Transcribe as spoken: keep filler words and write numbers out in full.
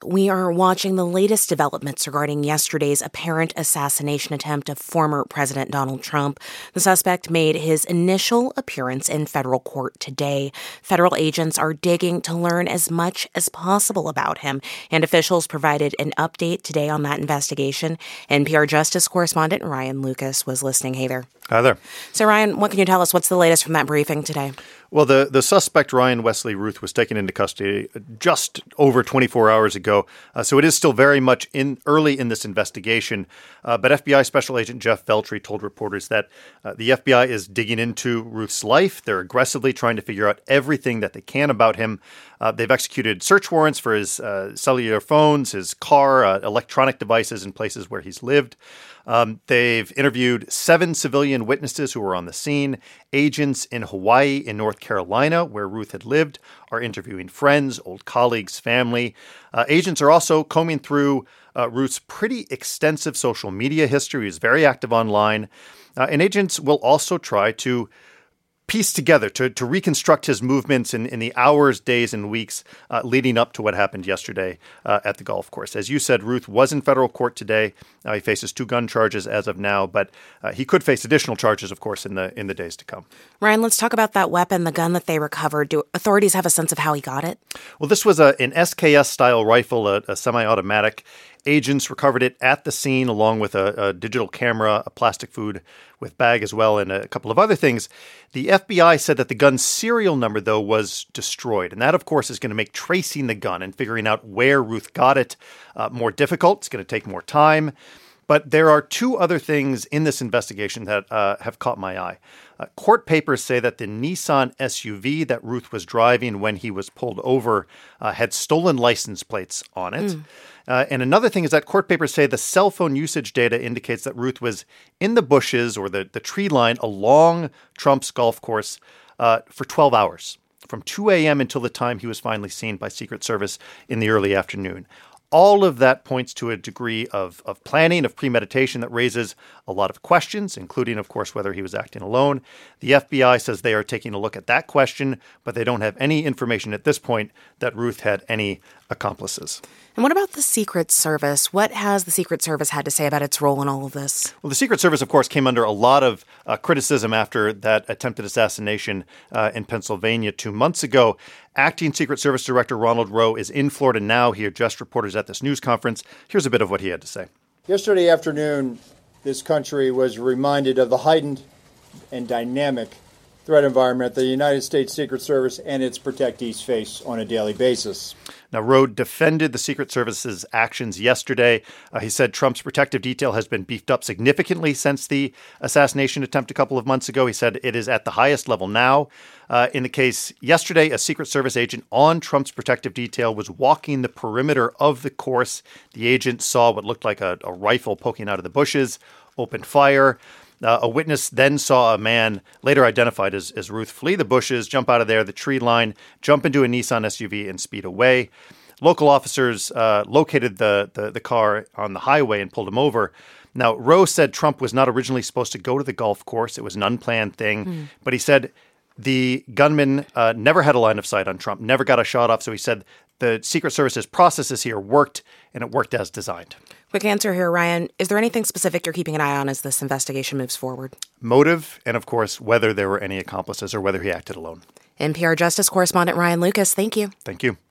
we are watching the latest developments regarding yesterday's apparent assassination attempt of former President Donald Trump. The suspect made his initial appearance in federal court today. Federal agents are digging to learn as much as possible about him, and officials provided an update today on that investigation. N P R Justice correspondent Ryan Lucas was listening. Hey there. Hi there. So, Ryan, what can you tell us? What's the latest from that briefing today? Well, the, the suspect, Ryan Wesley Routh, was taken into custody just over twenty-four hours ago. Uh, so it is still very much in early in this investigation. Uh, but F B I Special Agent Jeff Veltri told reporters that uh, the F B I is digging into Routh's life. They're aggressively trying to figure out everything that they can about him. Uh, they've executed search warrants for his uh, cellular phones, his car, uh, electronic devices in places where he's lived. Um, they've interviewed seven civilian witnesses who were on the scene. Agents in Hawaii, in North Carolina, where Routh had lived, are interviewing friends, old colleagues, family. Uh, agents are also combing through uh, Routh's pretty extensive social media history. He's very active online. Uh, and agents will also try to piece together, to, to reconstruct his movements in, in the hours, days, and weeks uh, leading up to what happened yesterday uh, at the golf course. As you said, Routh was in federal court today. Uh, he faces two gun charges as of now, but uh, he could face additional charges, of course, in the in the days to come. Ryan, let's talk about that weapon, the gun that they recovered. Do authorities have a sense of how he got it? Well, this was a, an S K S-style rifle, a, a semi-automatic. Agents recovered it at the scene along with a, a digital camera, a plastic food with bag as well, and a couple of other things. The F B I said that the gun's serial number, though, was destroyed. And that, of course, is going to make tracing the gun and figuring out where Routh got it uh, more difficult. It's going to take more time. But there are two other things in this investigation that uh, have caught my eye. Uh, court papers say that the Nissan S U V that Routh was driving when he was pulled over uh, had stolen license plates on it. Mm. Uh, and another thing is that court papers say the cell phone usage data indicates that Routh was in the bushes or the, the tree line along Trump's golf course uh, for twelve hours, from two a.m. until the time he was finally seen by Secret Service in the early afternoon. All of that points to a degree of, of planning, of premeditation that raises a lot of questions, including, of course, whether he was acting alone. The F B I says they are taking a look at that question, but they don't have any information at this point that Routh had any accomplices. And what about the Secret Service? What has the Secret Service had to say about its role in all of this? Well, the Secret Service, of course, came under a lot of uh, criticism after that attempted assassination uh, in Pennsylvania two months ago. Acting Secret Service Director Ronald Rowe is in Florida now. He addressed reporters at this news conference. Here's a bit of what he had to say. Yesterday afternoon, this country was reminded of the heightened and dynamic threat environment the United States Secret Service and its protectees face on a daily basis. Now, Rowe defended the Secret Service's actions yesterday. Uh, he said Trump's protective detail has been beefed up significantly since the assassination attempt a couple of months ago. He said it is at the highest level now. Uh, in the case yesterday, a Secret Service agent on Trump's protective detail was walking the perimeter of the course. The agent saw what looked like a, a rifle poking out of the bushes, opened fire. Uh, a witness then saw a man, later identified as, as Routh, flee the bushes, jump out of there, the tree line, jump into a Nissan S U V, and speed away. Local officers uh, located the, the, the car on the highway and pulled him over. Now, Rowe said Trump was not originally supposed to go to the golf course. It was an unplanned thing. Mm. But he said the gunman uh, never had a line of sight on Trump, never got a shot off. So he said the Secret Service's processes here worked, and it worked as designed. Quick answer here, Ryan. Is there anything specific you're keeping an eye on as this investigation moves forward? Motive, and of course, whether there were any accomplices or whether he acted alone. N P R Justice correspondent Ryan Lucas, thank you. Thank you.